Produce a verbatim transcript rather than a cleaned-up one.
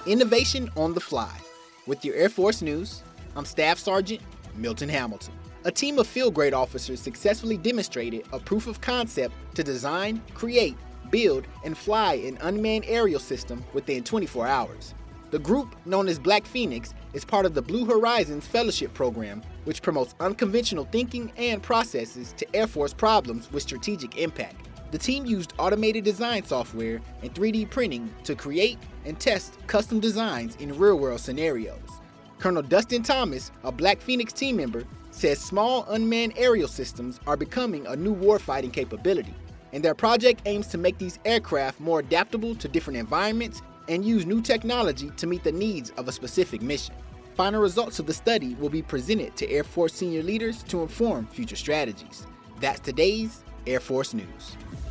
Innovation on the fly. With your Air Force News, I'm Staff Sergeant Milton Hamilton. A team of field grade officers successfully demonstrated a proof of concept to design, create, build, and fly an unmanned aerial system within twenty-four hours. The group, known as Black Phoenix, is part of the Blue Horizons Fellowship Program, which promotes unconventional thinking and processes to Air Force problems with strategic impact. The team used automated design software and three D printing to create and test custom designs in real-world scenarios. Colonel Dustin Thomas, a Black Phoenix team member, says small unmanned aerial systems are becoming a new warfighting capability, and their project aims to make these aircraft more adaptable to different environments and use new technology to meet the needs of a specific mission. Final results of the study will be presented to Air Force senior leaders to inform future strategies. That's today's Air Force News.